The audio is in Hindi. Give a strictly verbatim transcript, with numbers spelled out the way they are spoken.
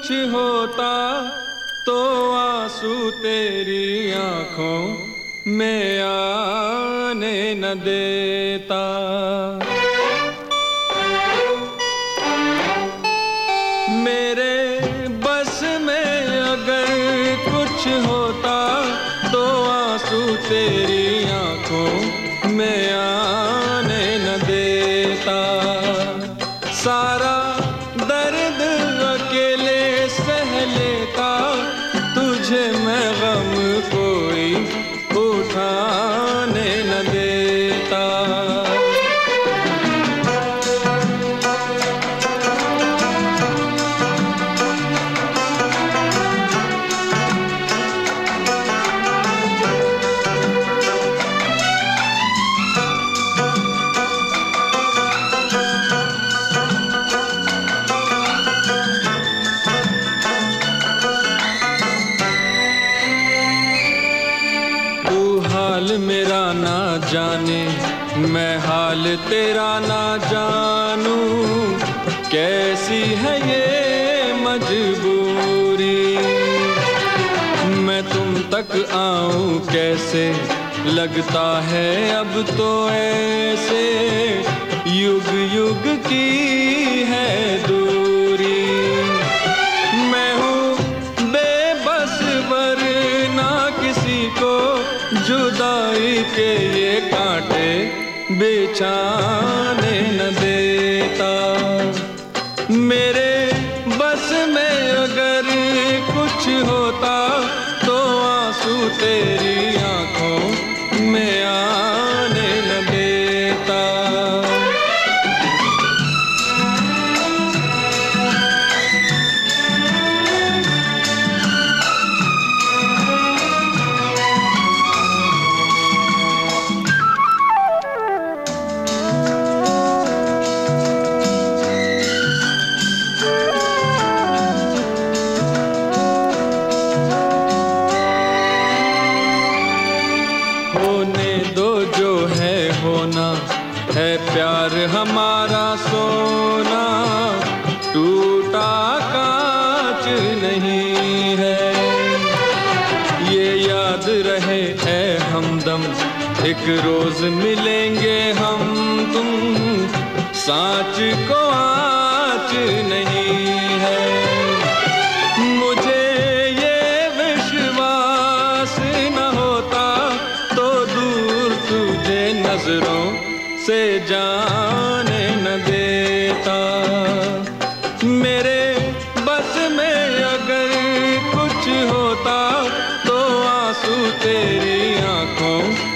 कुछ होता तो आंसू तेरी आंखों में आने न देता। मेरे बस में अगर कुछ होता तो आंसू तेरी आंखों में आने न देता। सारा दर्द अकेले सह लेता, तुझे मैं गम कोई उठाने न देता। हाल मेरा ना जाने, मैं हाल तेरा ना जानूं, कैसी है ये मजबूरी। मैं तुम तक आऊं कैसे, लगता है अब तो ऐसे युग युग की है दूरी। मैं हूँ बेबस वरना किसी को जुदाई के ये कांटे बिछाने न देता। मेरे बस में अगर कुछ होता तो आंसू तेरी आंखों में आने न देता। होने दो जो है होना, है प्यार हमारा सोना, टूटा कांच नहीं है। ये याद रहे ऐ हमदम, एक रोज मिलेंगे हम तुम, सांच को आँच नहीं है। मुझे ये विश्वास न होता तो दूर तुझे नजरों से जाने न देता। मेरे बस में अगर कुछ होता तो आंसू तेरी आंखों